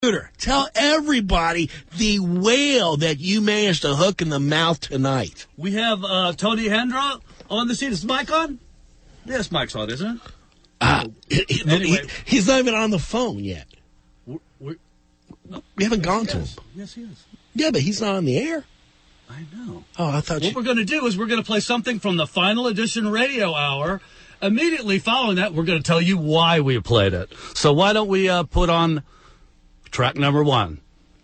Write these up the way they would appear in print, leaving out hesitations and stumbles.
Tell everybody the whale that you managed to hook in the mouth tonight. We have Tony Hendra on the scene. Is the mic on? Yes, mic's on, isn't it? Anyway. He's not even on the phone yet. We haven't gone to him. Yes, he is. Yeah, but he's not on the air. I know. Oh, I thought What we're going to do is we're going to play something from the Final Edition Radio Hour. Immediately following that, we're going to tell you why we played it. So why don't we put on track number 1.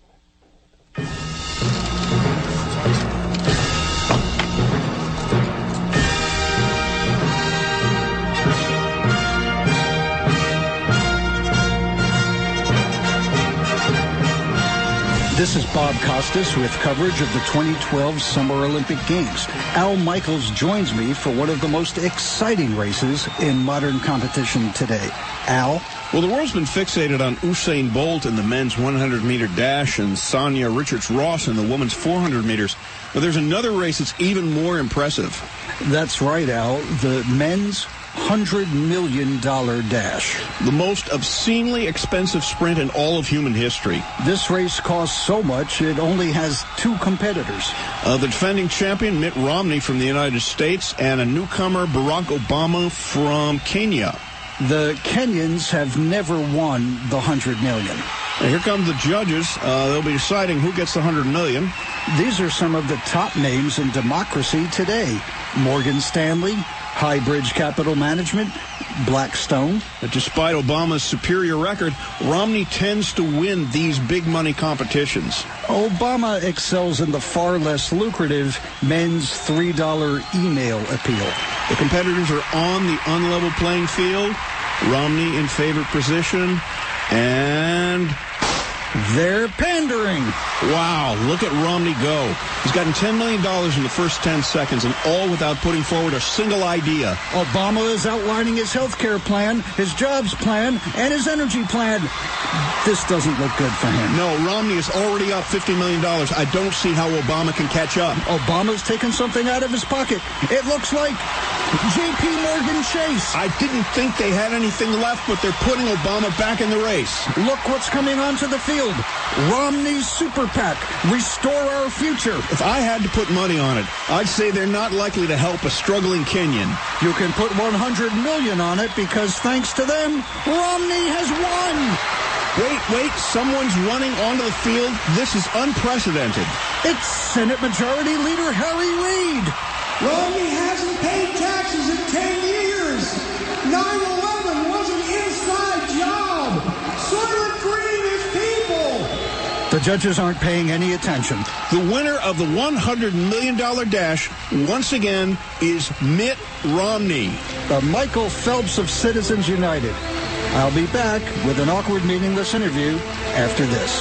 This is Bob Costas with coverage of the 2012 Summer Olympic Games. Al Michaels joins me for one of the most exciting races in modern competition today. Al? Well, the world's been fixated on Usain Bolt in the men's 100-meter dash and Sonia Richards-Ross in the women's 400 meters. But there's another race that's even more impressive. That's right, Al. The men's $100 million dash. The most obscenely expensive sprint in all of human history. This race costs so much, it only has 2 competitors. The defending champion, Mitt Romney from the United States, and a newcomer, Barack Obama from Kenya. The Kenyans have never won the $100 million. And here come the judges. They'll be deciding who gets the $100 million. These are some of the top names in democracy today. Morgan Stanley, Highbridge Capital Management, Blackstone. But despite Obama's superior record, Romney tends to win these big money competitions. Obama excels in the far less lucrative men's $3 email appeal. The competitors are on the unlevel playing field. Romney in favored position. And they're pandering. Wow, look at Romney go. He's gotten $10 million in the first 10 seconds, and all without putting forward a single idea. Obama is outlining his health care plan, his jobs plan, and his energy plan. This doesn't look good for him. No, Romney is already up $50 million. I don't see how Obama can catch up. Obama's taken something out of his pocket. It looks like J.P. Morgan Chase. I didn't think they had anything left, but they're putting Obama back in the race. Look what's coming onto the field. Romney's Super PAC, Restore Our Future. If I had to put money on it, I'd say they're not likely to help a struggling Kenyan. You can put $100 million on it because thanks to them, Romney has won. Wait, someone's running onto the field. This is unprecedented. It's Senate Majority Leader Harry Reid. Romney hasn't paid taxes in 10 years. 9/11 was an inside job. Soylent Green is people. The judges aren't paying any attention. The winner of the $100 million dash, once again, is Mitt Romney. The Michael Phelps of Citizens United. I'll be back with an awkward, meaningless interview after this.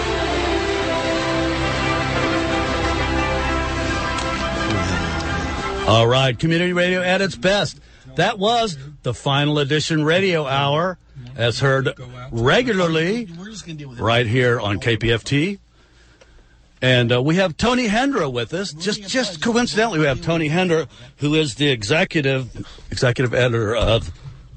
All right, community radio at its best. That was the Final Edition Radio Hour, as heard regularly right here on KPFT. And we have Tony Hendra with us. Just coincidentally, we have Tony Hendra, who is the executive editor of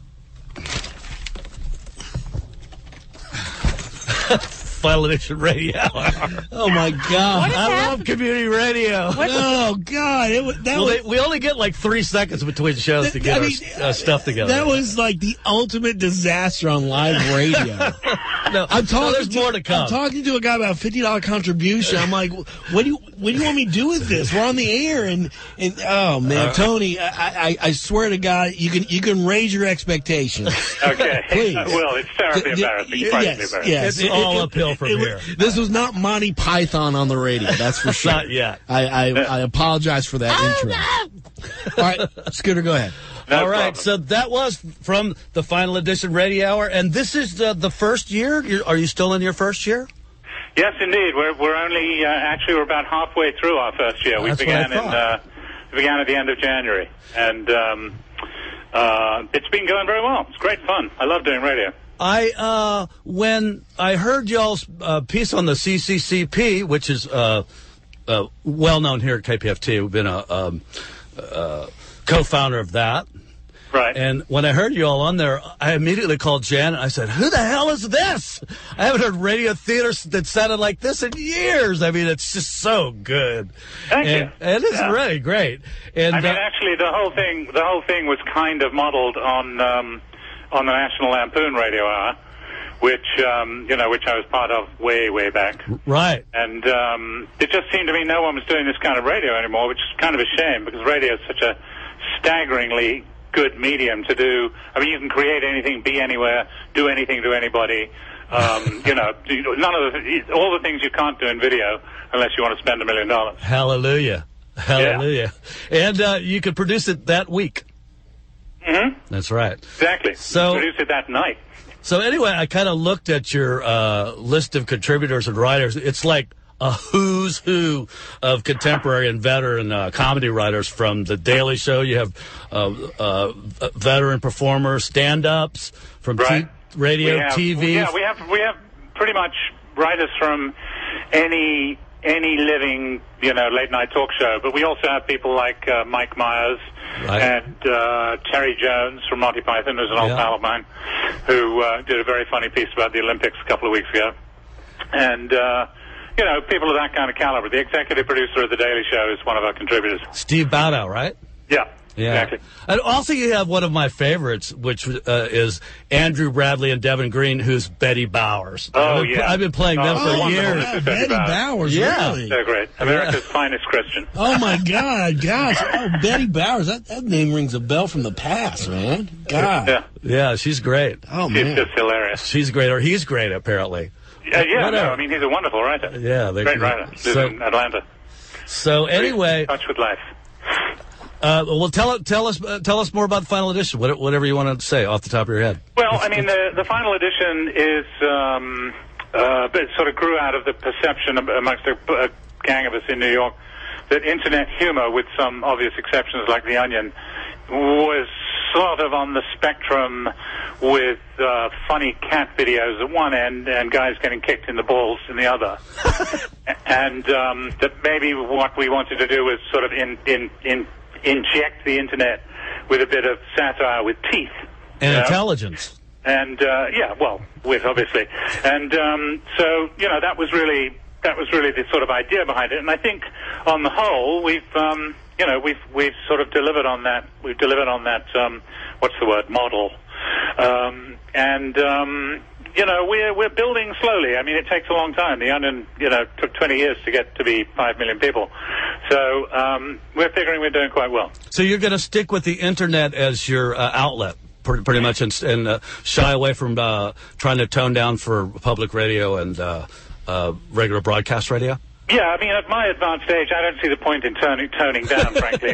Final Edition Radio Hour. Oh, my God. I love community radio. Oh, God. We only get like 3 seconds between shows to get our stuff together. That was like the ultimate disaster on live radio. There's more to come. I'm talking to a guy about a $50 contribution. I'm like, what do you want me to do with this? We're on the air, and oh man, Tony, I swear to God, you can raise your expectations. Okay, please. Well, it's terribly embarrassing. Yes, it's all uphill from here. This was not Monty Python on the radio. That's for sure. Not yet. I apologize for that intro. No! All right, Scooter, go ahead. No All right, problem. so that was from the Final Edition Radio Hour, and this is the first year? Are you still in your first year? Yes, indeed. We're only actually we're about halfway through our first year. We began at the end of January, and it's been going very well. It's great fun. I love doing radio. When I heard y'all's piece on the CCCP, which is well known here at KPFT, we've been a co-founder of that. Right. And when I heard you all on there, I immediately called Janet. I said, who the hell is this? I haven't heard radio theater that sounded like this in years. I mean, it's just so good. Thank you. And it's really great. And I mean, actually, the whole thing was kind of modeled on the National Lampoon Radio Hour, which which I was part of way back. Right. And it just seemed to me no one was doing this kind of radio anymore, which is kind of a shame because radio is such a staggeringly good medium to do. I mean, you can create anything, be anywhere, do anything to anybody. All the things you can't do in video unless you want to spend $1 million. Hallelujah. Yeah. And you could produce it that week. Mm-hmm. That's right. Exactly. So produce it that night. So anyway, I kind of looked at your list of contributors and writers. It's like a who's who of contemporary and veteran comedy writers from The Daily Show. You have veteran performers, stand-ups from radio, TV. Yeah, we have pretty much writers from any living, late-night talk show. But we also have people like Mike Myers and Terry Jones from Monty Python, who's an old pal of mine, who did a very funny piece about the Olympics a couple of weeks ago. And people of that kind of caliber. The executive producer of The Daily Show is one of our contributors. Steve Bowdow, right? Yeah, exactly. And also you have one of my favorites, which is Andrew Bradley and Devin Green, who's Betty Bowers. I've been playing them for years. Yeah, Betty Bowers, really? They're great. America's finest Christian. Oh, my God, gosh. Oh, Betty Bowers, that name rings a bell from the past, man. God. Yeah, she's great. Oh, man. She's just hilarious. She's great, or he's great, apparently. He's a wonderful writer. Yeah, great writer. Lives in Atlanta. So anyway, in touch with life. Well, tell us more about the final edition. Whatever you want to say off the top of your head. Well, I mean, the final edition is it sort of grew out of the perception amongst a gang of us in New York that internet humor, with some obvious exceptions like The Onion, was sort of on the spectrum with funny cat videos at one end and guys getting kicked in the balls in the other. And that maybe what we wanted to do was sort of inject the internet with a bit of satire with teeth. And intelligence. And, with obviously. And so, that was really the sort of idea behind it. And I think on the whole, we've sort of delivered on that. We've delivered on that, model. We're building slowly. I mean, it takes a long time. The Onion, took 20 years to get to be 5 million people. So we're figuring we're doing quite well. So you're going to stick with the internet as your outlet, pretty much, and shy away from trying to tone down for public radio and regular broadcast radio? Yeah, I mean, at my advanced age, I don't see the point in toning down. Frankly,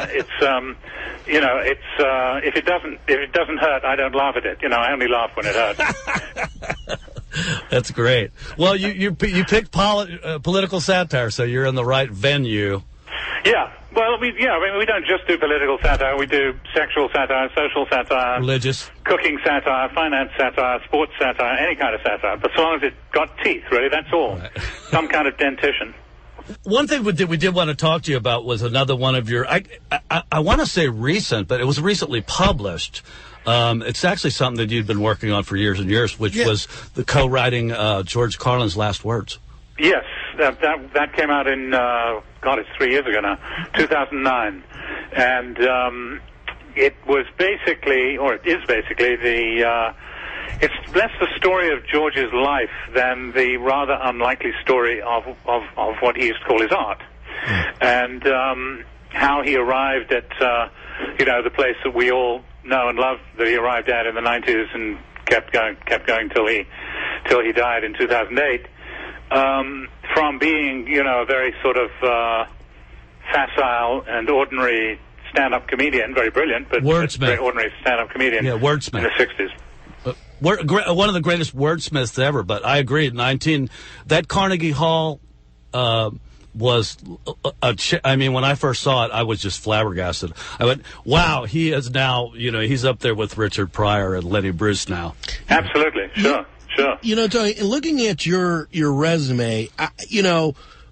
if it doesn't hurt, I don't laugh at it. I only laugh when it hurts. That's great. Well, you picked political satire, so you're in the right venue. Yeah. Well, we don't just do political satire. We do sexual satire, social satire, religious, cooking satire, finance satire, sports satire, any kind of satire. But so long as it's got teeth, really, that's all. Right. Some kind of dentition. One thing we did want to talk to you about was another one of your, I want to say recent, but it was recently published. It's actually something that you'd been working on for years and years, which was the co-writing George Carlin's Last Words. Yes, that came out in, it's 3 years ago now, 2009. And it was basically, or it is basically, it's less the story of George's life than the rather unlikely story of what he used to call his art. And how he arrived at, the place that we all know and love that he arrived at in the 90s and kept going till he died in 2008. From being, a very sort of facile and ordinary stand-up comedian, very brilliant, but very ordinary stand-up comedian in the 60s. One of the greatest wordsmiths ever, but I agree, that Carnegie Hall was, when I first saw it, I was just flabbergasted. I went, wow, he is now, he's up there with Richard Pryor and Lenny Bruce now. Absolutely, sure. Sure. Tony, looking at your resume,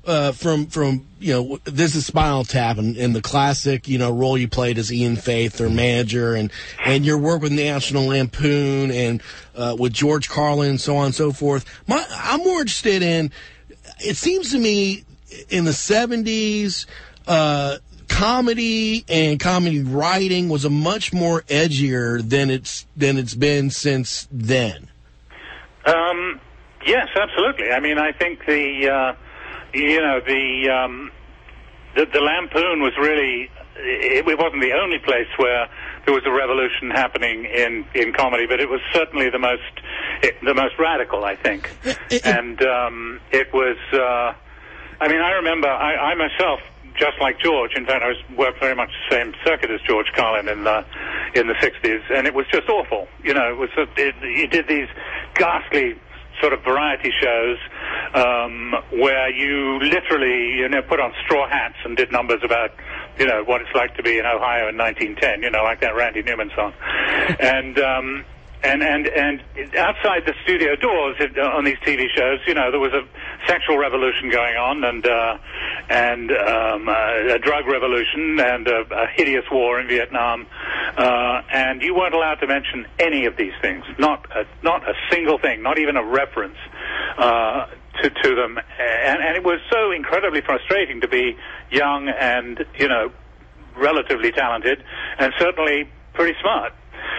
from this is Spinal Tap and the classic role you played as Ian Faith, their manager, and your work with National Lampoon and with George Carlin and so on and so forth. I'm more interested in. It seems to me in the 70s, comedy and comedy writing was a much more edgier than it's been since then. Yes, absolutely. I mean, I think the Lampoon was really, it wasn't the only place where there was a revolution happening in comedy, but it was certainly the most radical, I think. And it was, I remember, I myself, just like George, in fact, I worked very much the same circuit as George Carlin in the 60s, and it was just awful. It was he did these ghastly sort of variety shows where you literally put on straw hats and did numbers about what it's like to be in Ohio in 1910, like that Randy Newman song, and outside the studio doors on these TV shows, there was a sexual revolution going on, and a drug revolution, and a hideous war in Vietnam, and you weren't allowed to mention any of these things. Not a single thing, not even a reference to them, and it was so incredibly frustrating to be young and relatively talented, and certainly pretty smart.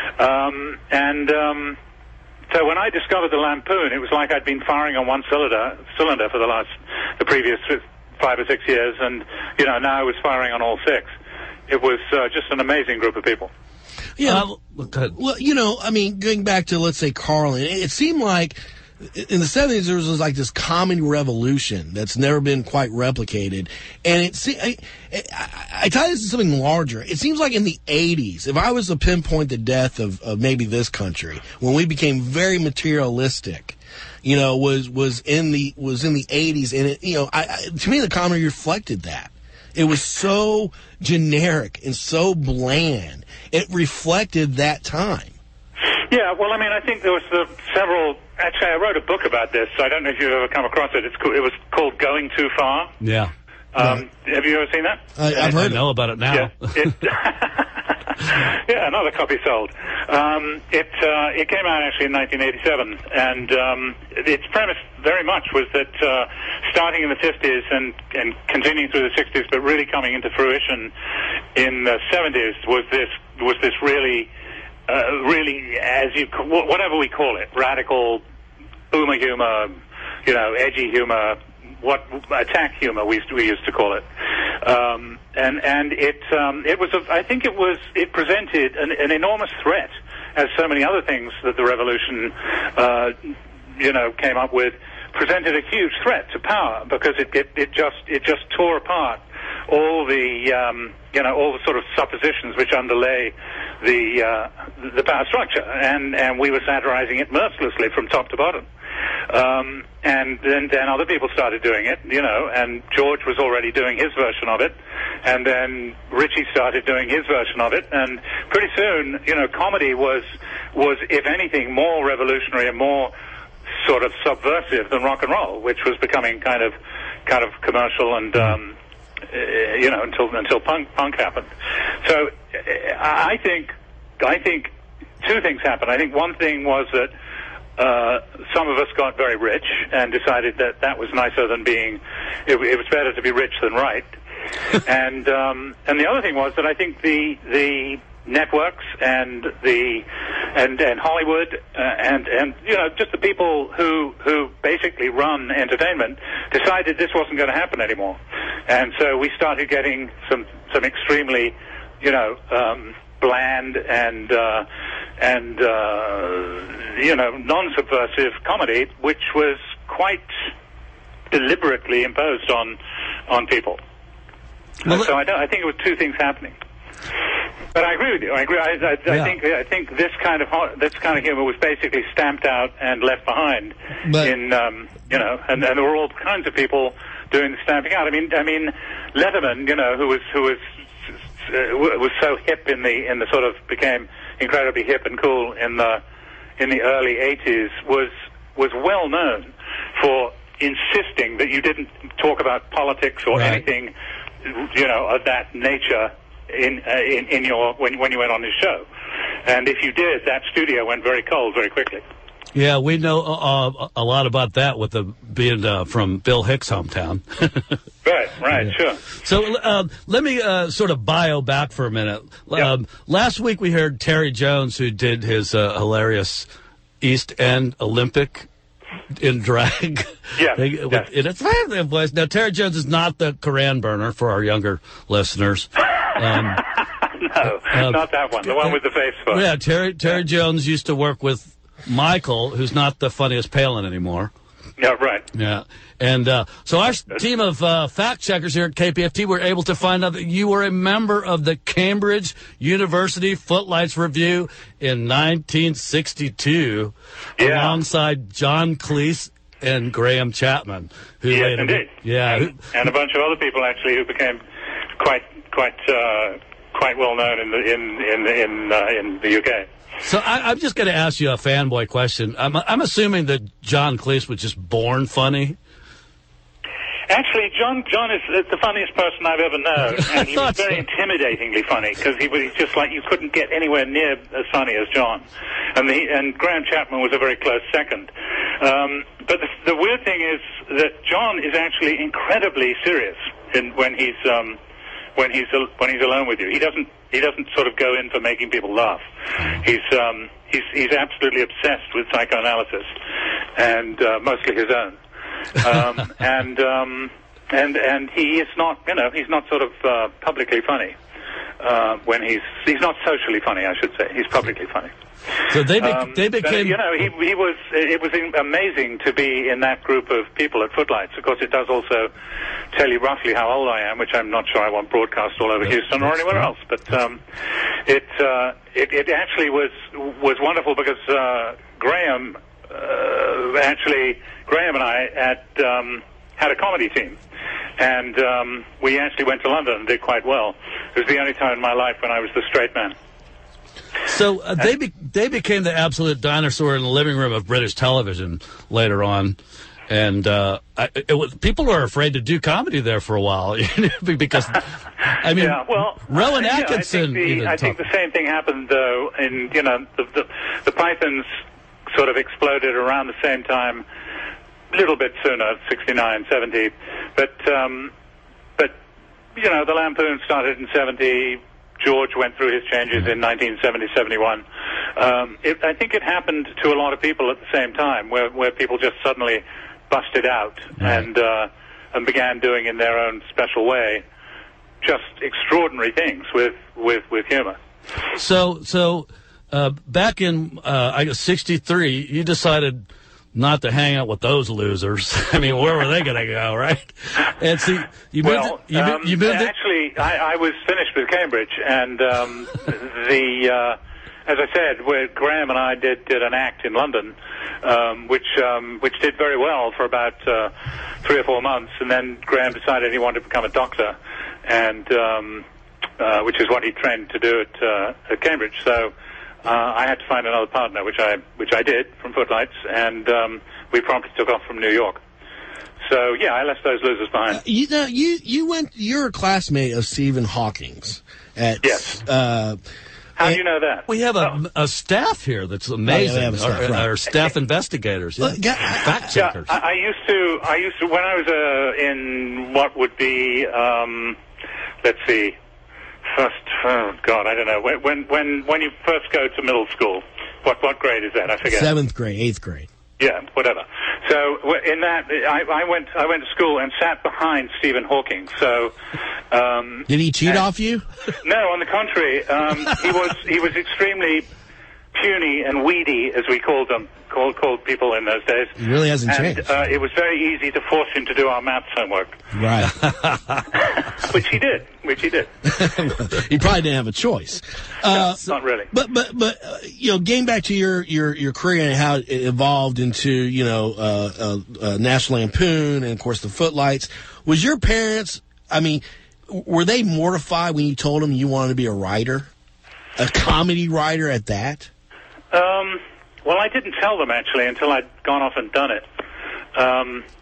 So when I discovered the Lampoon, it was like I'd been firing on one cylinder for the previous 5 or 6 years, and now I was firing on all 6. It was just an amazing group of people. Yeah. Well, going back to, let's say, Carlin, it seemed like in the 70s there was like this comedy revolution that's never been quite replicated, and I tie this to something larger. It seems like in the 80s, if I was to pinpoint the death of maybe this country, when we became very materialistic, was in the 80s, and to me the comedy reflected that. It was so generic and so bland. It reflected that time. Yeah, well, I think there was several. Actually, I wrote a book about this. So I don't know if you've ever come across it. It was called Going Too Far. Yeah. Have you ever seen that? I've heard. I know about it now. Yeah, yeah, another copy sold. It came out actually in 1987, and its premise very much was that starting in the 50s and continuing through the 60s, but really coming into fruition in the 70s was this really, whatever we call it, radical boomer humor, edgy humor, attack humor we used to call it, and it was it presented an enormous threat, as so many other things that the revolution came up with, presented a huge threat to power, because it just tore apart all the all the sort of suppositions which underlay the power structure, and we were satirizing it mercilessly from top to bottom. And then other people started doing it, and George was already doing his version of it, and then Richie started doing his version of it, and pretty soon, comedy was if anything more revolutionary and more sort of subversive than rock and roll, which was becoming kind of commercial and until punk happened. So I think two things happened. I think one thing was that some of us got very rich and decided that was nicer than being. It was better to be rich than right. And the other thing was that I think the networks and Hollywood and just the people who basically run entertainment decided this wasn't going to happen anymore, and so we started getting some extremely bland and non-subversive comedy, which was quite deliberately imposed on people. Well, so I think it was two things happening. But I agree with you. I agree. I think this kind of humor was basically stamped out and left behind. But, and there were all kinds of people doing the stamping out. I mean, Letterman, who was so hip in the sort of became incredibly hip and cool in the early 80s, was well known for insisting that you didn't talk about politics or anything, of that nature in your when you went on his show. And if you did, that studio went very cold very quickly. Yeah, we know a lot about that with being from Bill Hicks' hometown. Right, yeah. Sure. So let me sort of bio back for a minute. Last week we heard Terry Jones, who did his hilarious East End Olympic in drag. Yeah. In its voice. Now, Terry Jones is not the Koran burner for our younger listeners. No, not that one. The one with the face photo. Yeah, Terry Jones used to work with Michael, who's not the funniest Palin anymore. Yeah, right. Yeah. And so our team of fact checkers here at KPFT were able to find out that you were a member of the Cambridge University Footlights Review in 1962 alongside John Cleese and Graham Chapman. Who yes, indeed. Yeah. And a bunch of other people, actually, who became quite well known in the UK. So I'm just going to ask you a fanboy question. I'm assuming that John Cleese was just born funny. Actually, John is the funniest person I've ever known, and he was very intimidatingly funny because he was just like you couldn't get anywhere near as funny as John, and Graham Chapman was a very close second. But the weird thing is that John is actually incredibly serious when he's alone with you. He doesn't sort of go in for making people laugh. He's absolutely obsessed with psychoanalysis, and mostly his own. And he is not, he's not sort of publicly funny. When he's not socially funny, I should say. He's publicly funny. So they became. It was amazing to be in that group of people at Footlights. Of course, it does also tell you roughly how old I am, which I'm not sure I want broadcast all over Houston or anywhere else. But it actually was wonderful because Graham and I had a comedy team, and we actually went to London and did quite well. It was the only time in my life when I was the straight man. So they became the absolute dinosaur in the living room of British television later on, and people were afraid to do comedy there for a while because Rowan Atkinson. I think the same thing happened though. In the Pythons sort of exploded around the same time, a little bit sooner, 69, 70, but the Lampoon started in 70. George went through his changes in 1970, 71. I think it happened to a lot of people at the same time, where people just suddenly busted out and began doing in their own special way just extraordinary things with humor. So back in I guess 63, you decided not to hang out with those losers. I mean, where were they going to go, right? And see, you moved. Actually, I was finished with Cambridge, and as I said, Graham and I did an act in London, which did very well for about 3 or 4 months, and then Graham decided he wanted to become a doctor, and which is what he trained to do at Cambridge. So. I had to find another partner, which I did from Footlights, and we promptly took off from New York. So yeah, I left those losers behind. You're a classmate of Stephen Hawking's. Yes. How do you know that? We have a staff here that's amazing. Our staff investigators, fact checkers. Yeah, I used to when I was in what would be let's see. I don't know. When you first go to middle school, what grade is that? I forget. 7th grade, 8th grade. Yeah, whatever. So in that, I went to school and sat behind Stephen Hawking. So did he cheat off you? No, on the contrary. He was extremely puny and weedy, as we called people in those days. He really hasn't changed. It was very easy to force him to do our maths homework. Right. Which he did. He probably didn't have a choice. Not really. But getting back to your career and how it evolved into National Lampoon and of course the Footlights. Was your parents? I mean, were they mortified when you told them you wanted to be a writer, a comedy writer at that? Well, I didn't tell them, actually, until I'd gone off and done it.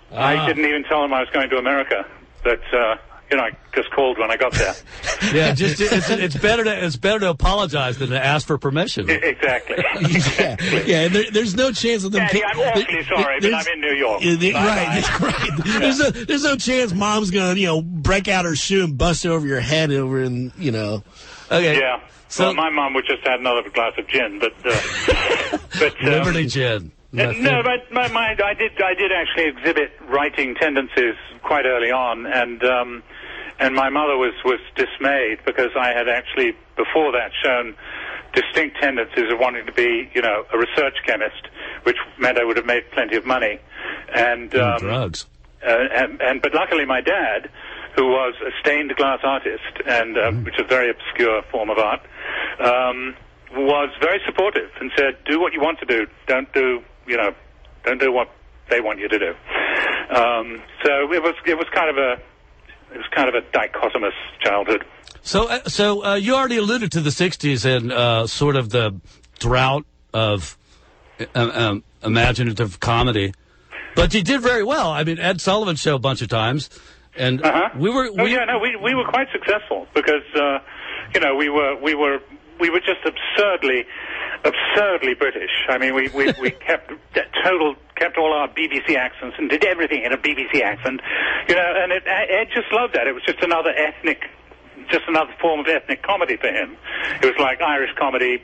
I didn't even tell them I was going to America. But I just called when I got there. Yeah, it's better to apologize than to ask for permission. Exactly. Yeah. And there's no chance of them. Daddy, I'm awfully sorry, but I'm in New York. Right. There's no chance Mom's gonna break out her shoe and bust over your head over in Okay. Yeah. So well, my mom would just have another glass of gin, but Liberty gin. No, but I did actually exhibit writing tendencies quite early on, and my mother was dismayed because I had actually before that shown distinct tendencies of wanting to be a research chemist, which meant I would have made plenty of money, and drugs. But luckily my dad, who was a stained glass artist, and which is a very obscure form of art, was very supportive and said, "Do what you want to do. Don't do what they want you to do." So it was kind of a dichotomous childhood. So you already alluded to the '60s and sort of the drought of imaginative comedy, but you did very well. I mean, Ed Sullivan Show a bunch of times. And we were quite successful because we were just absurdly British. I mean, we kept all our BBC accents and did everything in a BBC accent, and Ed just loved that. It was just another form of ethnic comedy for him. It was like Irish comedy,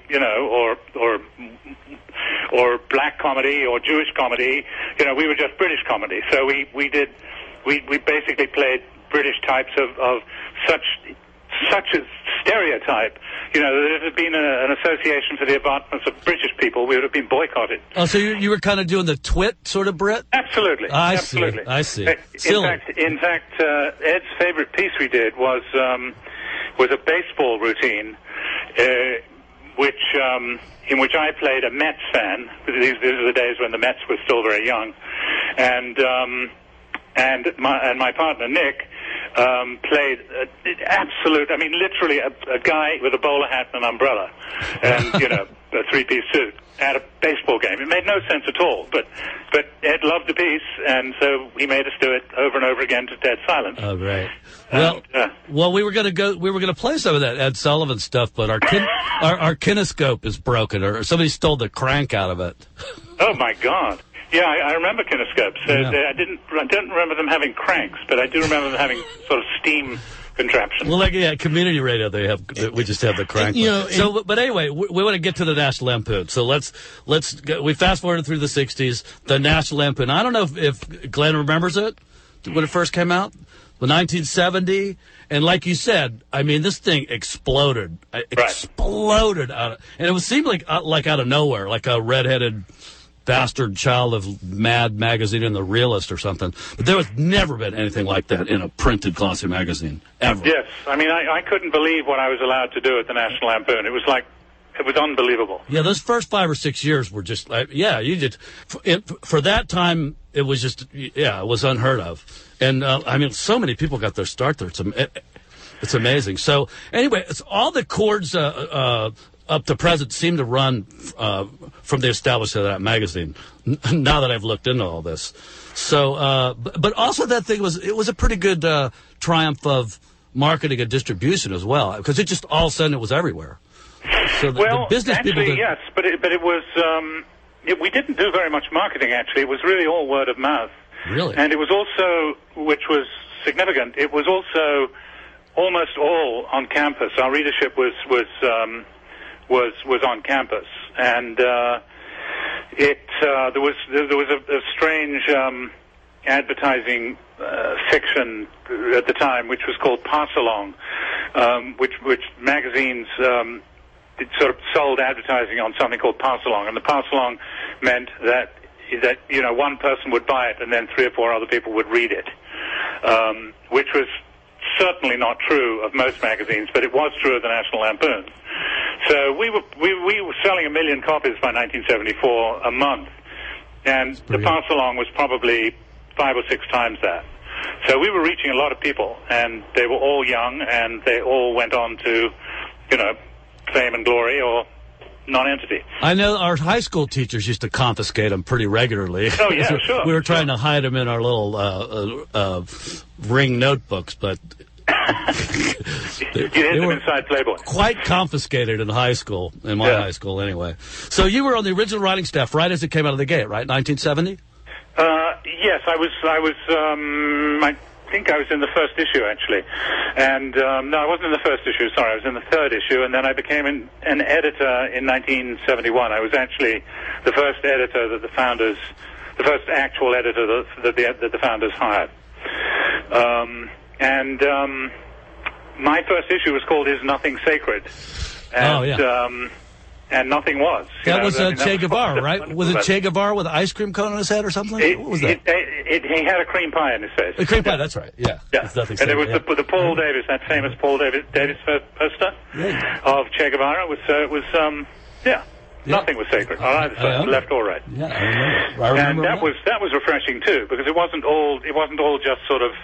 or black comedy or Jewish comedy. We were just British comedy. So we basically played British types of such a stereotype. That if it had been an association for the advancement of British people, we would have been boycotted. Oh, so you were kind of doing the twit sort of Brit? Absolutely. I see. In fact, Ed's favorite piece we did was a baseball routine, in which I played a Mets fan. These are the days when the Mets were still very young, and my partner Nick played literally a guy with a bowler hat and an umbrella, and a three-piece suit at a baseball game. It made no sense at all, but Ed loved the piece, and so he made us do it over and over again to dead silence. Oh, right. Well, we were going to play some of that Ed Sullivan stuff, but our kinescope is broken, or somebody stole the crank out of it. Oh my God. Yeah, I remember kinescopes. I don't remember them having cranks, but I do remember them having sort of steam contraptions. Well, community radio, we just have the crank. But anyway, we want to get to the National Lampoon. So we fast forwarded through the '60s. The National Lampoon. I don't know if Glenn remembers it when it first came out, the 1970. And like you said, I mean, this thing exploded. Exploded and it seemed like out of nowhere, like a redheaded bastard child of Mad magazine and The Realist or something. But there was never been anything like that in a printed glossy magazine, ever. Yes. I mean, I couldn't believe what I was allowed to do at the National Lampoon. It was unbelievable. Yeah, those first 5 or 6 years were just you did. For that time, it was just, it was unheard of. And, so many people got their start there. It's amazing. So, anyway, it's all the chords, up to present seem to run from the establishment of that magazine. Now that I've looked into all this, so but also that thing was a pretty good triumph of marketing and distribution as well, because it just all of a sudden it was everywhere. So the business actually, people yes, but it was we didn't do very much marketing. Actually, it was really all word of mouth. Really, and it was also, which was significant, it was also almost all on campus. Our readership was on campus, and there was a strange advertising fiction at the time, which was called Pass Along, which magazines it sort of sold advertising on something called Pass Along, and the Pass Along meant that one person would buy it and then 3 or 4 other people would read it, which was certainly not true of most magazines, but it was true of the National Lampoon. So we were selling 1 million copies by 1974 a month, and the pass along was probably 5 or 6 times that. So we were reaching a lot of people, and they were all young, and they all went on to, fame and glory, or non-entity. I know our high school teachers used to confiscate them pretty regularly. Oh, yeah, sure. We were trying to hide them in our little ring notebooks, but you hid them inside Playboy. Quite confiscated in high school, in my high school anyway. So you were on the original writing staff right as it came out of the gate, right? 1970? Yes, I think I was in the first issue, actually. And, no, I wasn't in the first issue, sorry, I was in the third issue, and then I became an editor in 1971. I was actually the first editor that the first actual editor that the founders hired. My first issue was called Is Nothing Sacred? And, and nothing was. That was Che Guevara, right? Was it Che Guevara with an ice cream cone on his head or something? What was that? He had a cream pie in his face. A cream pie, that's right. Yeah. And it was the Paul Davis, that famous Paul Davis poster of Che Guevara. It was nothing was sacred on either side, left or right. Yeah, I remember. And that was refreshing too, because it wasn't all just sort of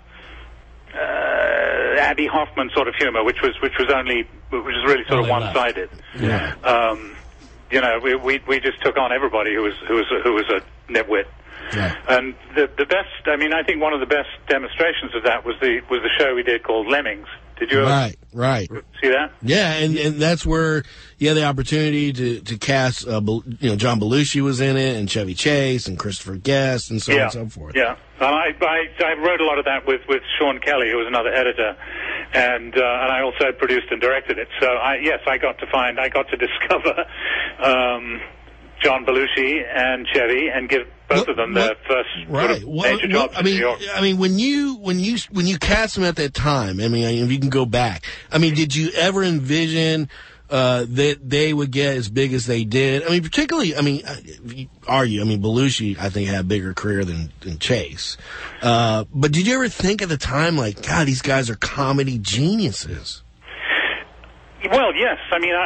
Abby Hoffman sort of humor, which was really sort of one-sided. Yeah. We just took on everybody who was a nitwit. Yeah. And the best, I think one of the best demonstrations of that was the show we did called Lemmings. Did you right see that? Yeah, and that's where you had the opportunity to cast, John Belushi was in it, and Chevy Chase, and Christopher Guest, and so on and so forth. Yeah, I wrote a lot of that with Sean Kelly, who was another editor, and I also produced and directed it. So I got to discover John Belushi and Chevy and give both of them their first major jobs in New York. When you cast them at that time, if you can go back, did you ever envision that they would get as big as they did? Particularly, Belushi, I think, had a bigger career than Chase. But did you ever think at the time, like, God, these guys are comedy geniuses? Well, yes.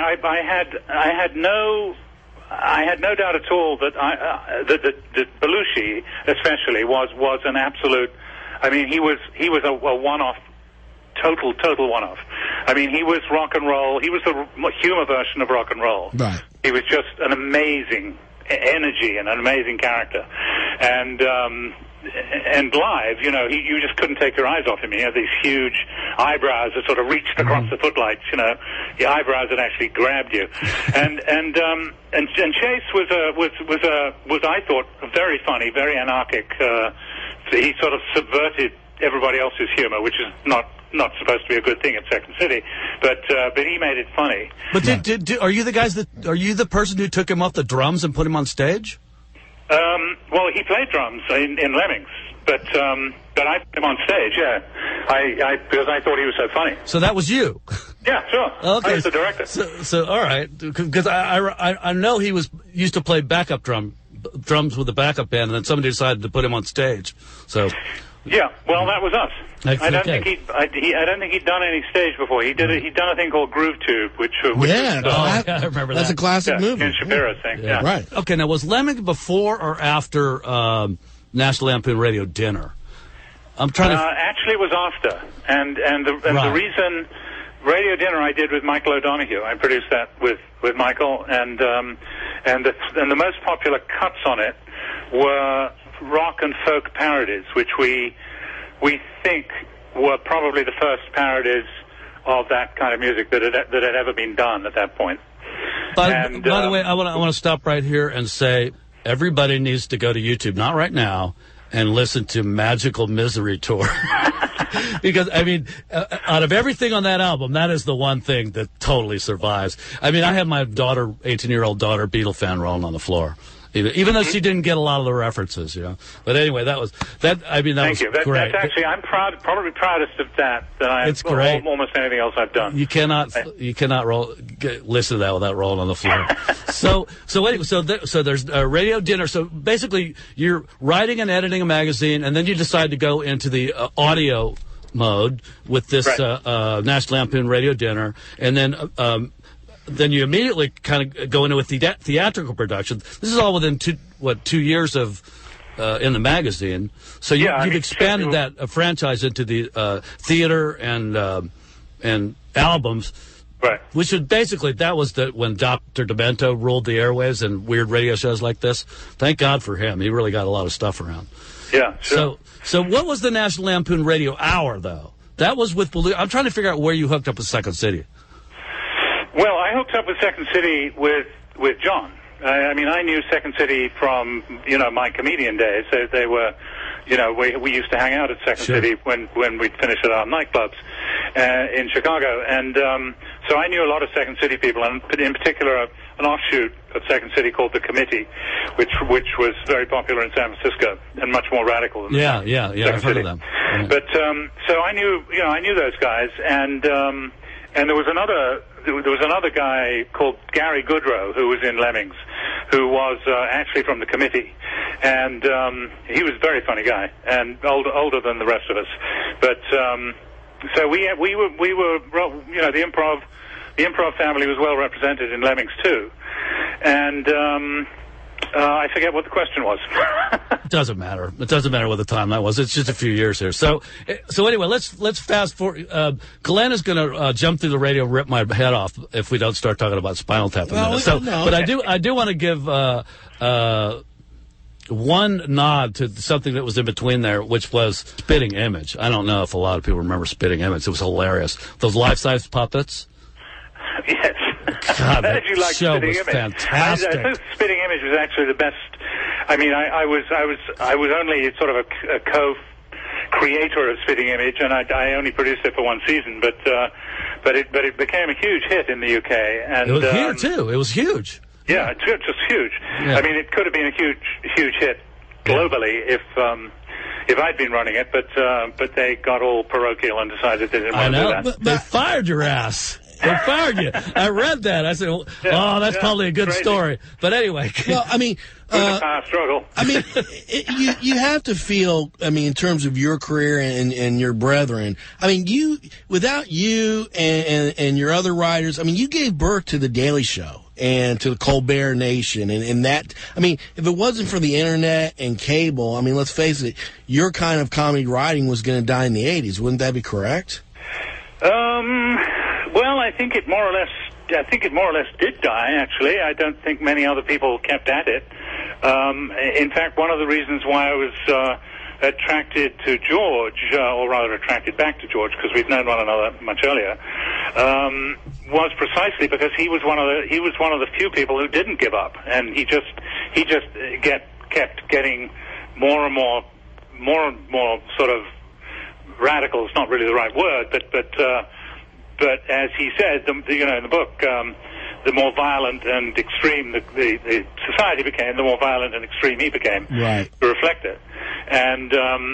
I had no doubt at all that that Belushi, especially, was an absolute. He was a one-off, total one-off. He was rock and roll. He was the humor version of rock and roll. Right. He was just an amazing energy and an amazing character, and live, you just couldn't take your eyes off him. He had these huge eyebrows that sort of reached across the footlights. The eyebrows that actually grabbed you. And Chase was I thought very funny, very anarchic. He sort of subverted everybody else's humor, which is not supposed to be a good thing at Second City, but he made it funny. But are you the person who took him off the drums and put him on stage? Well, he played drums in Lemmings, but I put him on stage, because I thought he was so funny. So that was you? Yeah, sure. Okay. I was the director. So all right, because I know he used to play backup drums with the backup band, and then somebody decided to put him on stage. So. Yeah, well, that was us. I don't think he'd done any stage before. He'd done a thing called Groove Tube, which I remember that's that. a classic movie. Ken Shapiro thing. Yeah. Right. Okay, now was Lemmings before or after National Lampoon Radio Dinner? I'm trying to. Actually, it was after, and the reason Radio Dinner I did with Michael O'Donoghue. I produced that with Michael, and the most popular cuts on it were rock and folk parodies, which we think were probably the first parodies of that kind of music that had ever been done at that point. By the way, I want to stop right here and say everybody needs to go to YouTube, not right now, and listen to Magical Misery Tour. Because, out of everything on that album, that is the one thing that totally survives. I have my 18-year-old daughter, Beatle fan, rolling on the floor. Even though she didn't get a lot of the references, But anyway, that was that. Thank you. Great. That's actually, I'm probably proudest of that I it's great. Almost anything else I've done. You cannot listen to that without rolling on the floor. So there's a Radio Dinner. So basically, you're writing and editing a magazine, and then you decide to go into the audio mode with this National Lampoon Radio Dinner, and then you immediately kind of go into a theatrical production. This is all within 2 years of in the magazine. So you've expanded that franchise into the theater and albums. Right. Which was basically, that was when Dr. Demento ruled the airwaves and weird radio shows like this. Thank God for him. He really got a lot of stuff around. Yeah, sure. So what was the National Lampoon Radio Hour, though? That was with Belushi. I'm trying to figure out where you hooked up with Second City. Well, I hooked up with Second City with John. I mean, I knew Second City from, my comedian days. They were, we used to hang out at Second City when we'd finish at our nightclubs in Chicago. And so I knew a lot of Second City people, and in particular an offshoot of Second City called The Committee, which was very popular in San Francisco and much more radical than Yeah, Second I've heard City. of them. Yeah. But so I knew those guys, and there was another guy called Gary Goodrow who was in Lemmings, who was actually from The Committee, and he was a very funny guy and older than the rest of us. But so we were the improv family was well represented in Lemmings too, and I forget what the question was. It doesn't matter. It doesn't matter what the time that was. It's just a few years here. So anyway, let's fast forward. Glenn is going to jump through the radio, rip my head off if we don't start talking about Spinal Tap in a minute. But I do want to give one nod to something that was in between there, which was Spitting Image. I don't know if a lot of people remember Spitting Image. It was hilarious. Those life-size puppets. Yes. God, that you like show Spitting was Image. fantastic. I think Spitting Image was actually the best. I mean, I was only sort of a co-creator of Spitting Image, and I only produced it for one season, but it became a huge hit in the UK. And it was here too. It was huge. Yeah, it's just huge. Yeah. I mean, it could have been a huge hit globally if I'd been running it, but they got all parochial and decided they didn't want to do that. But they fired your ass. They fired you. I read that. I said, that's probably a good story. But anyway. Well, I mean, it was a power struggle. I mean, you have to feel, I mean, in terms of your career and your brethren, I mean, without you and your other writers, I mean, you gave birth to The Daily Show and to the Colbert Nation. And that, I mean, if it wasn't for the internet and cable, I mean, let's face it, your kind of comedy writing was going to die in the 80s. Wouldn't that be correct? Well, I think it more or less did die, actually. I don't think many other people kept at it. In fact, one of the reasons why I was attracted to George, or rather attracted back to George, because we've known one another much earlier, was precisely because he was one of the few people who didn't give up, and he just kept getting more and more sort of radical. It's not really the right word, but as he said, in the book, the more violent and extreme the society became, the more violent and extreme he became. Right. To reflect it, and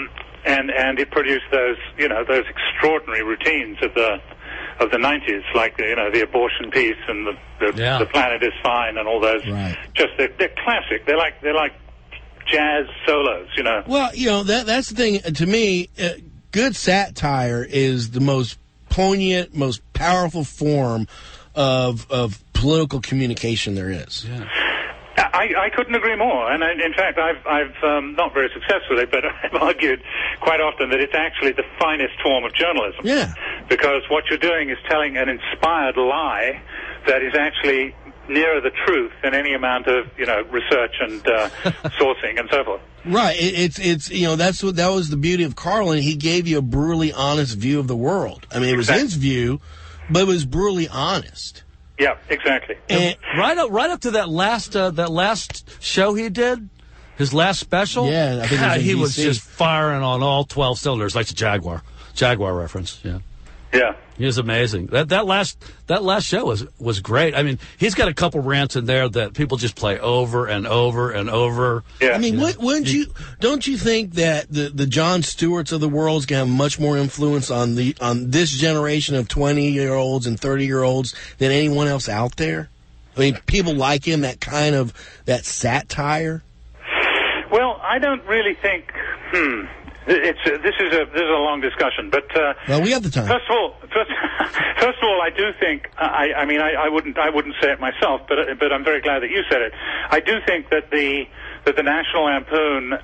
it produced those extraordinary routines of the 90s, like the abortion piece and the Planet is Fine and all those. Right. Just they're classic. They're like jazz solos. Well, that's the thing. To me, good satire is the most poignant, most powerful form of political communication there is. Yeah. I couldn't agree more, and in fact, I've not very successfully, but I've argued quite often that it's actually the finest form of journalism. Yeah. Because what you're doing is telling an inspired lie that is actually nearer the truth than any amount of research and sourcing and so forth. Right. It's that was the beauty of Carlin. He gave you a brutally honest view of the world. I mean, it was his view, but it was brutally honest. Yeah, exactly. And right up to that last show he did, his last special. Yeah, I think he was just firing on all 12 cylinders, like the Jaguar reference. Yeah. Yeah. He was amazing. That last show was great. I mean, he's got a couple rants in there that people just play over and over and over. Yeah. I mean, don't you think that the Jon Stewarts of the world is going to have much more influence on this generation of 20-year-olds and 30-year-olds than anyone else out there? I mean, people like him, that satire. Well, I don't really think. This is a long discussion, but well, we have the time. First of all, I do think. I mean, I wouldn't say it myself, but I'm very glad that you said it. I do think that the National Lampoon,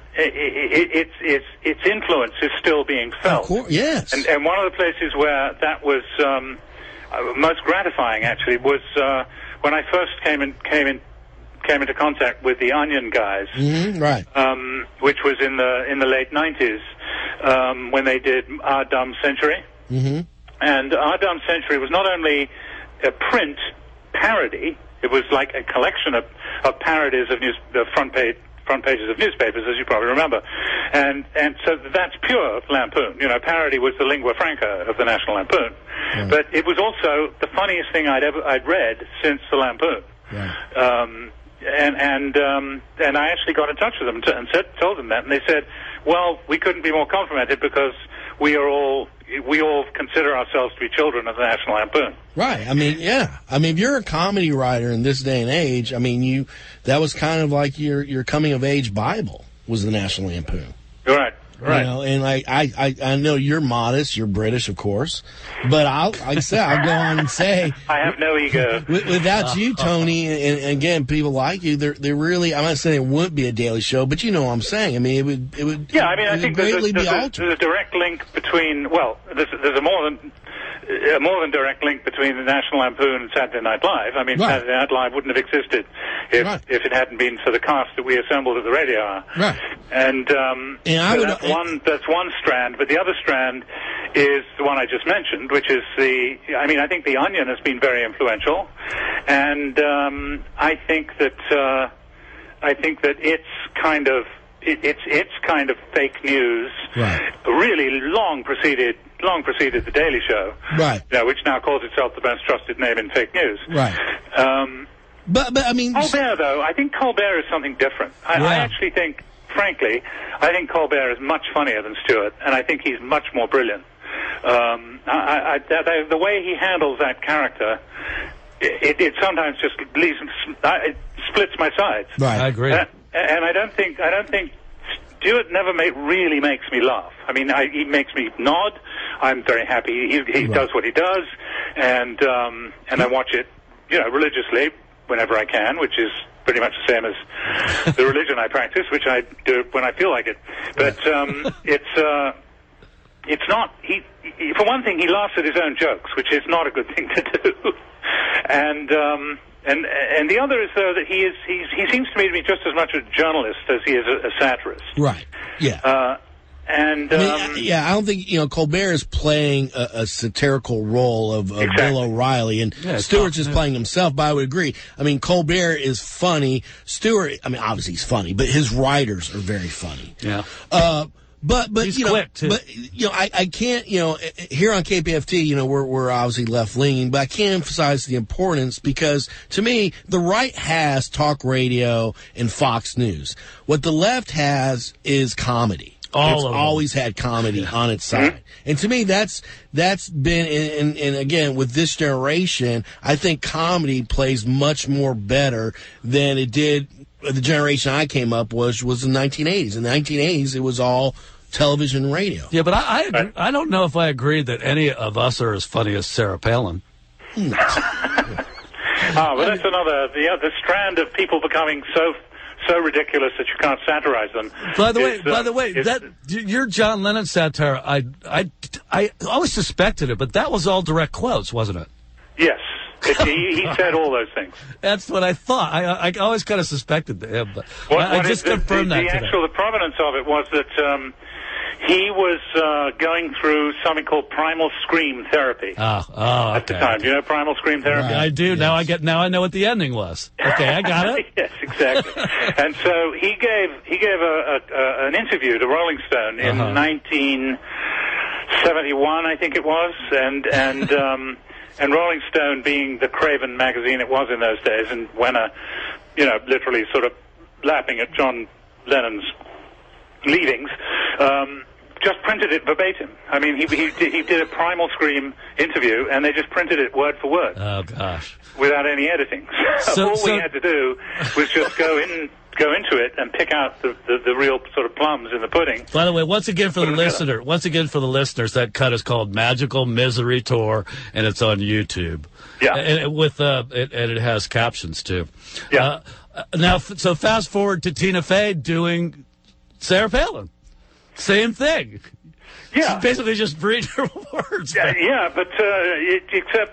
its influence is still being felt. Of course, yes. And one of the places where that was most gratifying actually was when I first came into contact with the Onion guys, right? Which was in the late 90s when they did Our Dumb Century, and Our Dumb Century was not only a print parody; it was like a collection of parodies of the front pages of newspapers, as you probably remember, and so that's pure Lampoon. You know, parody was the lingua franca of the National Lampoon, but it was also the funniest thing I'd read since the Lampoon. And I actually got in touch with them and told them that, and they said, "Well, we couldn't be more complimented because we all consider ourselves to be children of the National Lampoon." Right. I mean, yeah. I mean, if you're a comedy writer in this day and age, I mean, that was kind of like your coming of age Bible was the National Lampoon. Right. Right. You know, and I know you're modest, you're British, of course, but I'll go on and say I have no ego. Without you, Tony, and again, people like you, they're really. I'm not saying it wouldn't be a daily show, but you know what I'm saying. I mean, it would. Yeah, I mean, I think there's a direct link between. Well, there's a more than direct link between the National Lampoon and Saturday Night Live. I mean, Saturday Night Live wouldn't have existed if it hadn't been for the cast that we assembled at the Radio Hour. Right. And that's one strand, but the other strand is the one I just mentioned, which is I think the Onion has been very influential, and I think that it's kind of fake news, really long preceded the Daily Show, which now calls itself the most trusted name in fake news. Right. But I mean, Colbert, though, I think Colbert is something different. I actually think, frankly, Colbert is much funnier than Stewart, and I think he's much more brilliant. The way he handles that character, it sometimes just it splits my sides. Right. I agree. And I don't think Stewart never really makes me laugh. I mean, he makes me nod. I'm very happy he does what he does, and I watch it, religiously whenever I can, which is pretty much the same as the religion I practice, which I do when I feel like it. But it's not. For one thing, he laughs at his own jokes, which is not a good thing to do. And the other is though that he seems to me to be just as much a journalist as he is a satirist. Right. Yeah. I don't think Colbert is playing a satirical role of Bill O'Reilly, and Stewart's just playing himself. But I would agree. I mean, Colbert is funny. Stewart, I mean, obviously he's funny, but his writers are very funny. Yeah. But he's quick too. But I can't here on KPFT we're obviously left leaning, but I can't emphasize the importance because to me the right has talk radio and Fox News. What the left has is comedy. It's always had comedy on its side. And to me, that's been, and again, with this generation, I think comedy plays much more better than it did the generation I came up was the 1980s. In the 1980s, it was all television and radio. Yeah, but I don't know if I agree that any of us are as funny as Sarah Palin. Well, that's another, the strand of people becoming so ridiculous that you can't satirize them. By the way, that your John Lennon satire, I always suspected it, but that was all direct quotes, wasn't it? Yes. He said all those things. That's what I thought. I always kind of suspected him, but I just confirmed that. The provenance of it was that he was going through something called primal scream therapy at the time. Do you know primal scream therapy? Right. I do. Yes. Now I know what the ending was. Okay, I got it. Yes, exactly. And so he gave an interview to Rolling Stone in 1971, I think it was, and Rolling Stone, being the craven magazine it was in those days, and when literally sort of lapping at John Lennon's leavings, just printed it verbatim. I mean, he did a Primal Scream interview, and they just printed it word for word. Oh gosh! Without any editing. So all we had to do was just go into it and pick out the real sort of plums in the pudding. By the way, once again for the listeners, that cut is called Magical Misery Tour, and it's on YouTube. Yeah, and it has captions too. Yeah. Now, so fast forward to Tina Fey doing Sarah Palin. Same thing. Yeah. She's basically just breeding her words. Yeah, but except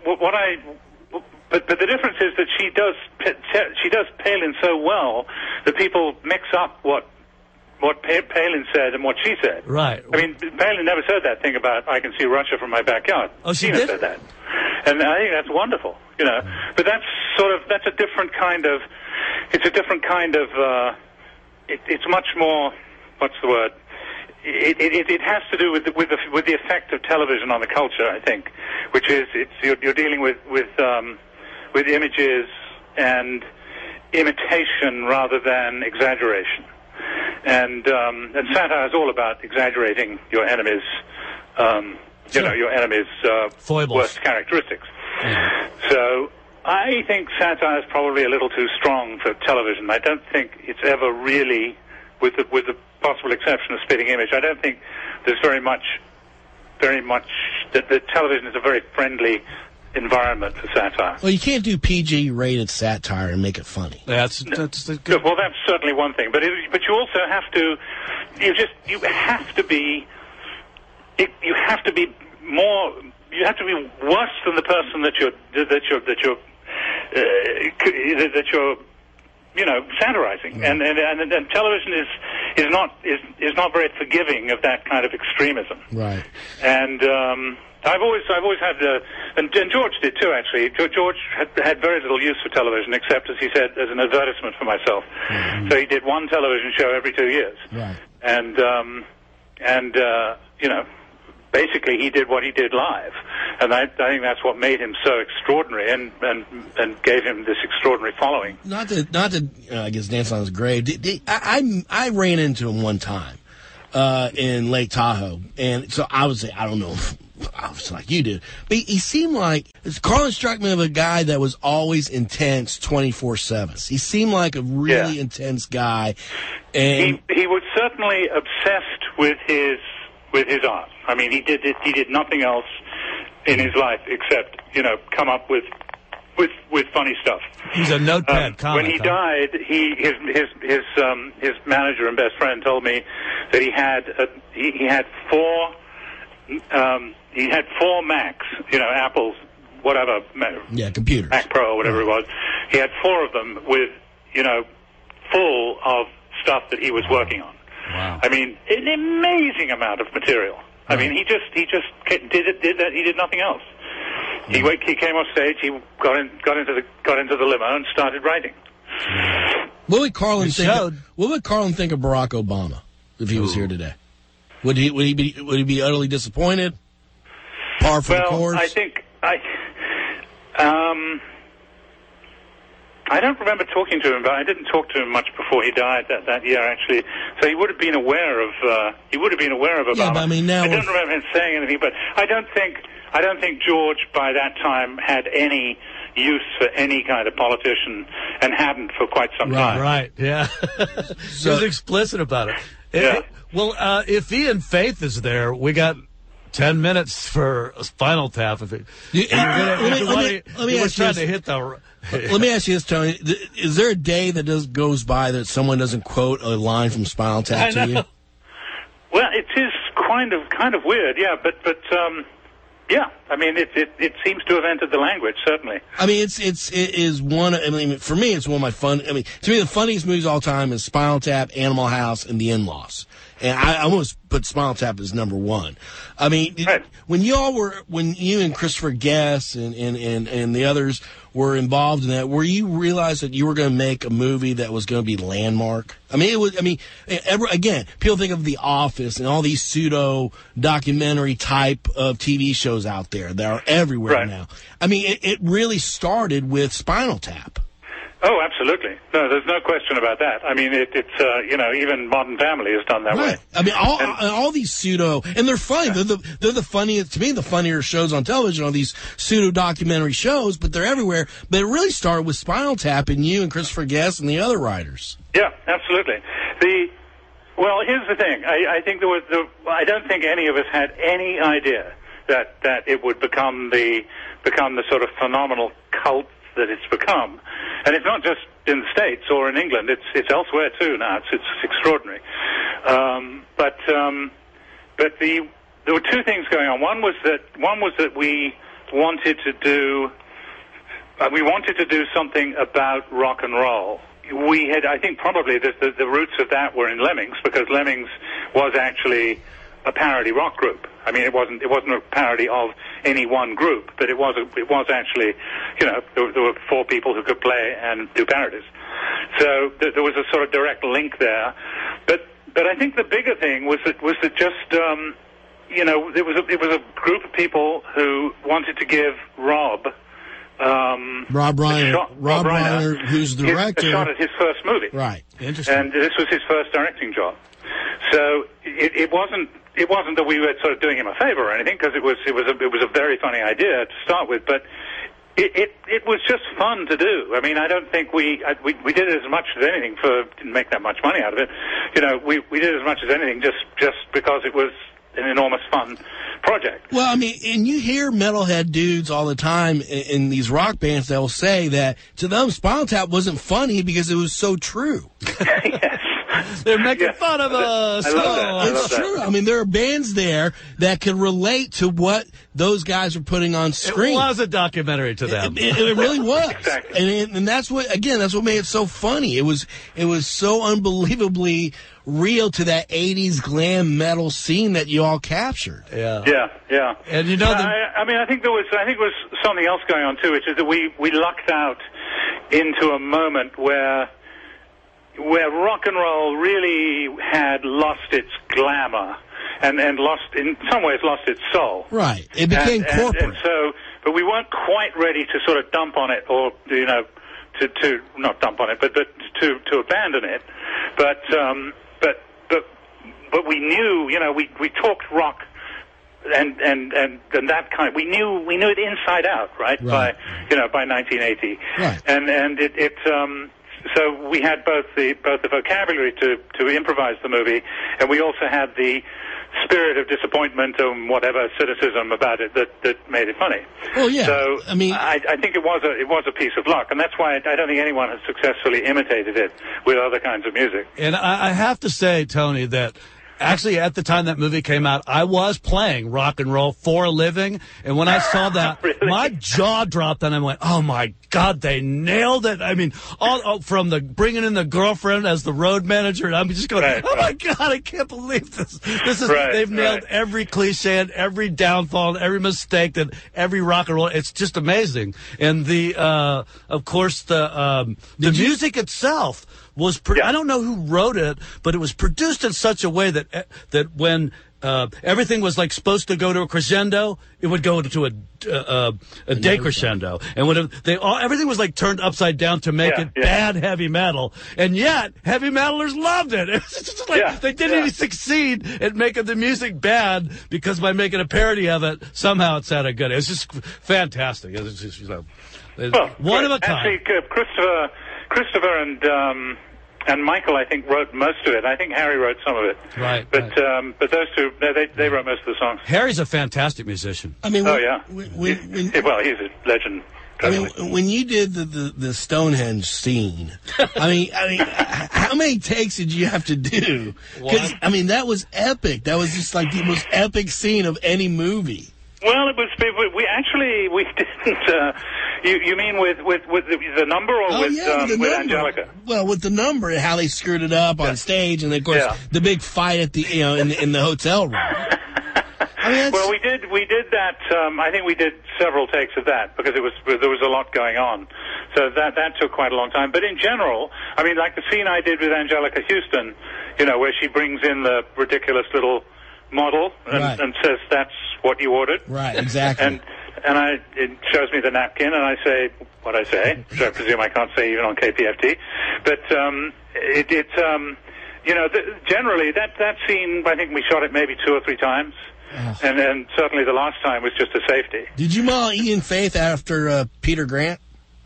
But the difference is that she does Palin so well that people mix up what Palin said and what she said. Right. I mean, Palin never said that thing about "I can see Russia from my backyard." Oh, she Tina did? said that, and I think that's wonderful. You know, but that's a different kind of. It's a different kind of. It's much more. What's the word? It has to do with the effect of television on the culture, I think, which is you're dealing with images and imitation rather than exaggeration, and satire is all about exaggerating your enemies, your enemies' foibles, worst characteristics. Mm-hmm. So I think satire is probably a little too strong for television. I don't think it's ever really, with the possible exception of Spitting Image, I don't think there's very much that the television is a very friendly environment for satire. Well, you can't do PG-rated satire and make it funny. That's the good. Well, that's certainly one thing, but you also have to. You have to be more. You have to be worse than the person that you're satirizing, and television is not very forgiving of that kind of extremism. Right. And I've always had and George did too. Actually, George had very little use for television, except, as he said, as an advertisement for myself. Mm-hmm. So he did one television show every 2 years. Right. And basically he did what he did live, and I think that's what made him so extraordinary and gave him this extraordinary following. Not to I guess dance on his grave. I ran into him one time in Lake Tahoe, and so I would say I don't know. I was like you did, but he seemed like Carlin struck me as a guy that was always intense 24/7. He seemed like a really intense guy, and he was certainly obsessed with his art. I mean, he did nothing else in his life except come up with funny stuff. He's a notepad comic. When he died, his manager and best friend told me that he had four Macs, Apple's whatever, computers, Mac Pro or whatever it was. He had four of them with full of stuff that he was working on. Wow. I mean, an amazing amount of material. I mean, he just did that. He did nothing else. He came off stage. He got into the limo and started writing. What would Carlin think of Barack Obama if he was here today? Would he be utterly disappointed? Par for the course? I think I don't remember talking to him, but I didn't talk to him much before he died that year, actually. So he would have been aware of Obama. Yeah, but I mean, now I don't remember him saying anything, but I don't think George by that time had any use for any kind of politician, and hadn't for quite some time. Right, yeah. He was explicit about it. Yeah. Well, if Ian Faith is there, we got 10 minutes for a Spinal Tap. Let me ask you this, Tony. Is there a day that goes by that someone doesn't quote a line from Spinal Tap to you? Well, it is kind of weird, yeah, but yeah. I mean, it seems to have entered the language, certainly. I mean, it is one. I mean, for me, it's one of my fun. I mean, to me, the funniest movies of all time is Spinal Tap, Animal House, and The In-Laws. And I almost put Spinal Tap as number one. I mean, right. when you and Christopher Guest and the others were involved in that, were you realize that you were going to make a movie that was going to be landmark? I mean, again, people think of The Office and all these pseudo documentary type of TV shows out there that are everywhere now. I mean, it really started with Spinal Tap. Oh, absolutely. No, there's no question about that. I mean, it's even Modern Family has done that way. I mean, all these pseudo, and they're funny. They're the funniest, to me, the funnier shows on television are these pseudo documentary shows, but they're everywhere. But it really started with Spinal Tap and you and Christopher Guest and the other writers. Yeah, absolutely. Well, here's the thing. I think I don't think any of us had any idea that it would become the sort of phenomenal cult that it's become. And it's not just in the States or in England. It's elsewhere too now. It's extraordinary. But there were two things going on. One was that we wanted to do something about rock and roll. We had, I think, probably the roots of that were in Lemmings, because Lemmings was actually a parody rock group. I mean, it wasn't a parody of any one group, but it was actually, there were four people who could play and do parodies. So there was a sort of direct link there. But I think the bigger thing was that just it was a group of people who wanted to give Rob Reiner, who's the director, a shot at his first movie. Right. Interesting. And this was his first directing job. So it wasn't that we were sort of doing him a favor or anything, because it was a very funny idea to start with, but it was just fun to do. I mean, I don't think we did it as much as anything didn't make that much money out of it. We did it as much as anything just because it was an enormous fun project. Well, I mean, and you hear metalhead dudes all the time in these rock bands that will say that to them Spinal Tap wasn't funny because it was so true. Yes. They're making fun of us. I love that. It's true. I mean, there are bands there that can relate to what those guys are putting on screen. It was a documentary to them. It really was. Exactly. And that's what made it so funny. It was so unbelievably real to that 80s glam metal scene that you all captured. Yeah. Yeah. And I think there was something else going on too, which is that we lucked out into a moment where rock and roll really had lost its glamour and in some ways lost its soul. Right. It became corporate. And so, but we weren't quite ready to sort of dump on it, or to not dump on it, but to abandon it. But we knew, we talked rock and that kind of, we knew it inside out, right? By 1980. Right. And so we had both the vocabulary to improvise the movie, and we also had the spirit of disappointment and whatever cynicism about it that made it funny. Well, yeah. So I mean, I think it was a piece of luck, and that's why I don't think anyone has successfully imitated it with other kinds of music. And I have to say, Tony, that actually at the time that movie came out, I was playing rock and roll for a living, and when I saw that, Really? my jaw dropped, and I went, "Oh my God, they nailed it!" I mean, all from the bringing in the girlfriend as the road manager, and I'm just going, "Oh my God, I can't believe this! They've nailed every cliche and every downfall and every mistake that every rock and roll. It's just amazing." And of course, the music itself was I don't know who wrote it, but it was produced in such a way that when everything was like supposed to go to a crescendo, it would go to a decrescendo, and when everything was like turned upside down to make it bad heavy metal, and yet heavy metalers loved it. It's just like they didn't even succeed at making the music bad, because by making a parody of it, somehow it sounded good. It was just fantastic. It was just one of a kind. Actually, Christopher and Michael, I think, wrote most of it. I think Harry wrote some of it. Right. But those two, they wrote most of the songs. Harry's a fantastic musician. I mean, well, he's a legend. I mean, when you did the Stonehenge scene, I mean, how many takes did you have to do? Because I mean, that was epic. That was just like the most epic scene of any movie. Well, it was. We didn't. You mean with the number, or with Angelica? Well, with the number, how they screwed it up on stage, and of course the big fight at the in the hotel room. I mean, well, we did that. I think we did several takes of that because there was a lot going on, so that took quite a long time. But in general, I mean, like the scene I did with Angelica Houston, where she brings in the ridiculous little model and says that's what you ordered. Right, exactly. And it shows me the napkin, and I say what I say, which I presume I can't say even on KPFT. But generally that scene, I think we shot it maybe 2 or 3 times, and then certainly the last time was just a safety. Did you model Ian Faith after Peter Grant?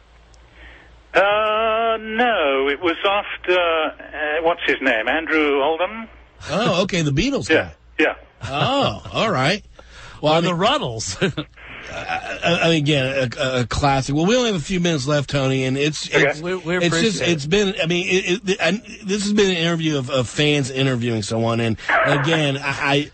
No, it was after what's his name, Andrew Oldham. Oh, okay, the Beatles guy. Yeah. Oh, all right. Well, the Ruddles. Again, a classic. Well, we only have a few minutes left, Tony, and it's been. I mean, this has been an interview of fans interviewing someone, and again, I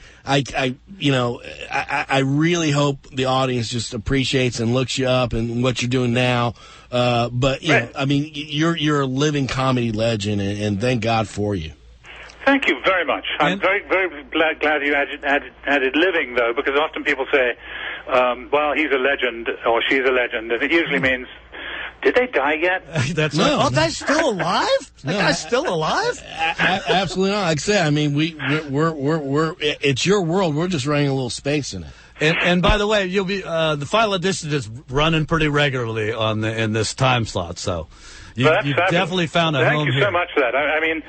really hope the audience just appreciates and looks you up and what you're doing now. But you know, I mean, you're a living comedy legend, and thank God for you. Thank you very much. I'm very, very glad you added living, though, because often people say, well, he's a legend or she's a legend, and it usually means, did they die yet? That's right. Oh, that's still alive? That guy's still alive? Absolutely not. Like I said, I mean, we're it's your world. We're just running a little space in it. And by the way, you'll be the final edition is running pretty regularly in this time slot, so. You definitely found a home here. Thank you so much for that. I mean,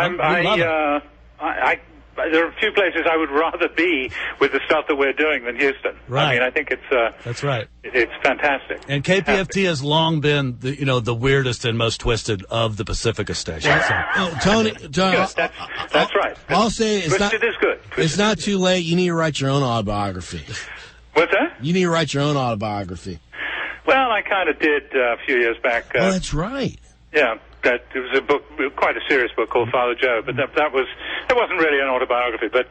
there are a few places I would rather be with the stuff that we're doing than Houston. Right. I mean, I think it's that's right. It's fantastic. And KPFT has long been the weirdest and most twisted of the Pacifica stations. So. Tony, that's right. I'll say it is good. It's not too late. You need to write your own autobiography. What's that? You need to write your own autobiography. Well, I kind of did a few years back. Oh, that's right. Yeah, it was a book, quite a serious book called Father Joe, but it wasn't really an autobiography. But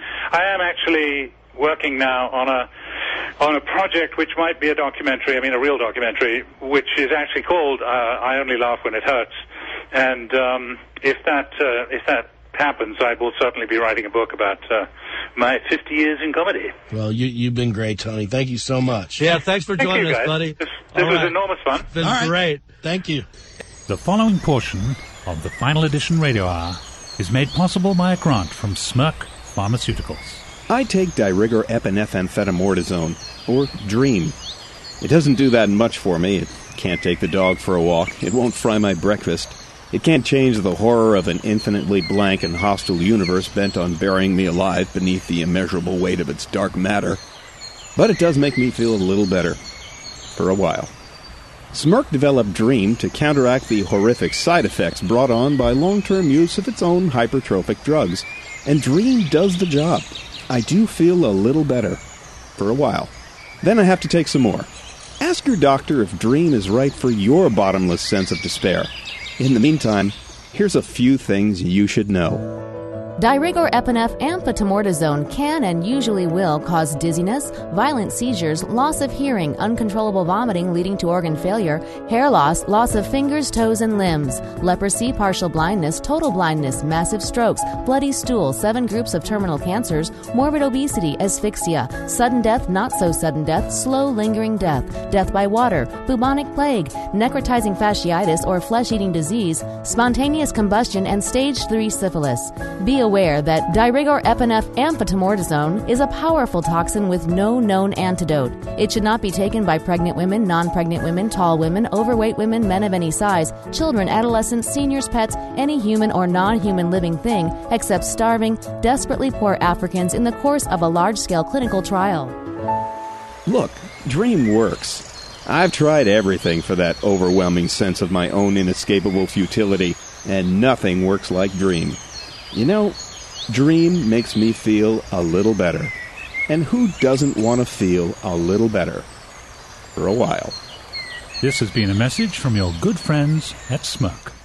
I am actually working now on a project which might be a documentary. I mean, a real documentary, which is actually called "I Only Laugh When It Hurts." And if that happens, I will certainly be writing a book about my 50 years in comedy. Well, you've been great, Tony. Thank you so much. Yeah, thanks for joining us, buddy. This was enormous fun. It's been great. Thank you. The following portion of the Final Edition Radio Hour is made possible by a grant from Smirk Pharmaceuticals. I take Dirigor epinephrine or Dream. It doesn't do that much for me. It can't take the dog for a walk. It won't fry my breakfast. It can't change the horror of an infinitely blank and hostile universe bent on burying me alive beneath the immeasurable weight of its dark matter. But it does make me feel a little better. For a while. Smirk developed Dream to counteract the horrific side effects brought on by long-term use of its own hypertrophic drugs. And Dream does the job. I do feel a little better. For a while. Then I have to take some more. Ask your doctor if Dream is right for your bottomless sense of despair. In the meantime, here's a few things you should know. Dirigor epineph amphotermortazone can and usually will cause dizziness, violent seizures, loss of hearing, uncontrollable vomiting leading to organ failure, hair loss, loss of fingers, toes, and limbs, leprosy, partial blindness, total blindness, massive strokes, bloody stool, 7 groups of terminal cancers, morbid obesity, asphyxia, sudden death, not so sudden death, slow lingering death, death by water, bubonic plague, necrotizing fasciitis or flesh-eating disease, spontaneous combustion, and stage 3 syphilis. Be aware that Dirigor epineph amphotermortazone is a powerful toxin with no known antidote. It should not be taken by pregnant women, non-pregnant women, tall women, overweight women, men of any size, children, adolescents, seniors, pets, any human or non-human living thing except starving, desperately poor Africans in the course of a large-scale clinical trial. Look, Dream works. I've tried everything for that overwhelming sense of my own inescapable futility, and nothing works like Dream. You know, Dream makes me feel a little better. And who doesn't want to feel a little better? For a while. This has been a message from your good friends at Smirk.